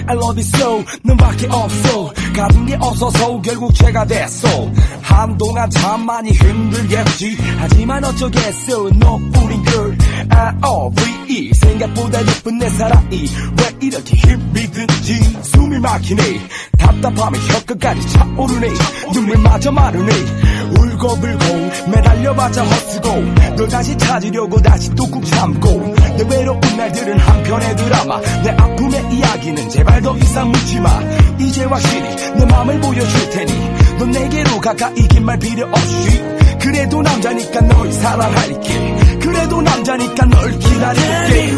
I love you so 너밖에 없어 가진 게 없어서 결국 죄가 됐어 한동안 참 많이 힘들겠지 하지만 어쩌겠어 너뿐인 걸 R.O.V.E 생각보다 예쁜 내 사랑이 왜 이렇게 힘이 든지 숨이 막히네 답답함이 혀끝까지 차오르네 눈물마저 마르네 울고불고 매달려봤자 헛쓰고 널 다시 찾으려고 다시 또 꾹 참고 내 외로운 날들은 한편의 드라마 내 아픔의 이야기는 제발 더 이상 묻지마 이제 확실히 내 맘을 보여줄 테니 넌 내게로 가까이 긴 말 필요 없이 그래도 남자니까 널 사랑할게 그래도 남자니까 널 기다릴게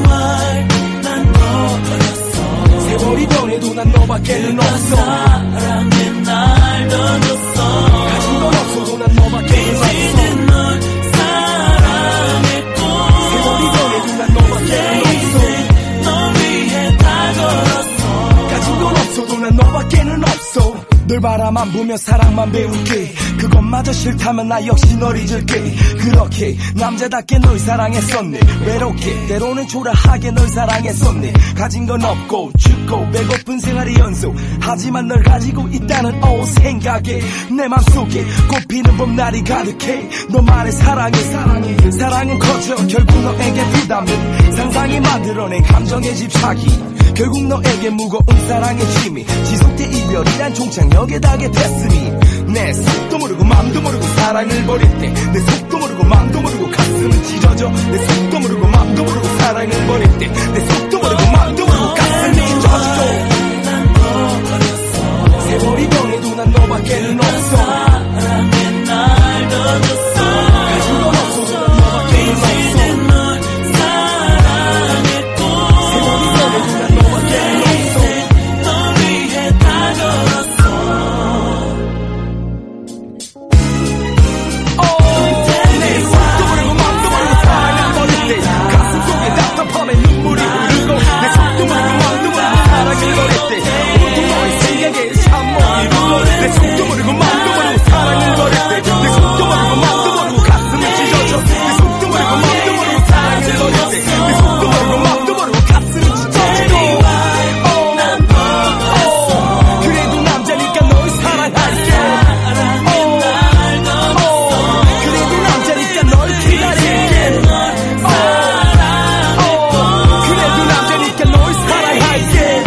난 너였어 세월이 변해도 난 너밖에는 없어 사랑에 날 던졌어 가진 건 없어도 난 너밖에는 없어 이제는 널 사랑했고 세월이 변해도 난 너밖에는 없어 널 위해 다 걸었어 가진 건 없어도 난 너밖에는 없어 널 바라만 보며 사랑만 배울게 그것마저 싫다면 나 역시 널 잊을게 그렇게 남자답게 널 사랑했었네 외롭게 때로는 초라하게 널 사랑했었네 가진 건 없고 춥고 배고픈 생활의 연속 하지만 널 가지고 있다는 생각에 내 맘속에 꽃피는 봄날이 가득해 너만의 사랑은 커져 결국 너에게 부담은 상상이 만들어낸 감정의 집착이 결국 너에게 무거운 사랑의 힘이 지속돼 이별이란 종착역에 닿게 됐으니 내 속도 모르고 맘도 모르고 사랑을 버릴 때 내 속도 모르고 맘도 모르고 가슴은 찢어져 내 속도 모르고 맘도 모르고 사랑을 버릴 때 내 속도 모르고 맘도 모르고 가슴이 찢어져 난 너였어 세월이 변해도 난 너밖에는 없어 사랑에 날 던졌어 가진 건 없어도 난 너밖에는 없어 이제는 널 사랑했고 세월이 변해도 난 너밖에는 없어 널 위해 다 걸었어 내 속도 모르고 맘도 모르고 사랑을 버릴 때 가슴 속에 답답함에 눈물이 흐르고 내 속도 모르고 맘도 모르고 사랑을 버릴 때 온통 너의 생각에 잠못 이루고 내 속도 모르고 맘도 모르고 사랑을 버릴 때 내 속도 모르고 맘도 모르고 가슴을 찢어져 내 속도 모르고 맘도 모르고 사랑을 버릴 때 내 속도 모르고 맘도 모르고 가슴을 찢어지고 난 너였어 그래도 남자니까 널 사랑할게 그래도 남자니까 널 기다릴게 그래도 남자니까 널 사랑할게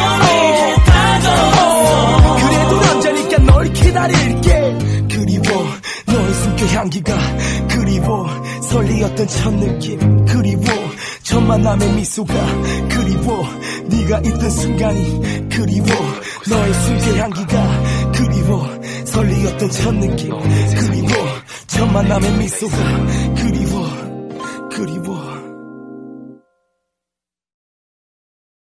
그래도 남자니까 널 기다릴게 그리워 너의 숨결 향기가 그리워 설레었던 첫 느낌 그리워 첫 만남의 미소가 그리워 네가 있던 순간이 그리워 너의 숨결 향기가 그리워 설레었던 첫 느낌 그리워 첫 만남의 미소가 그리워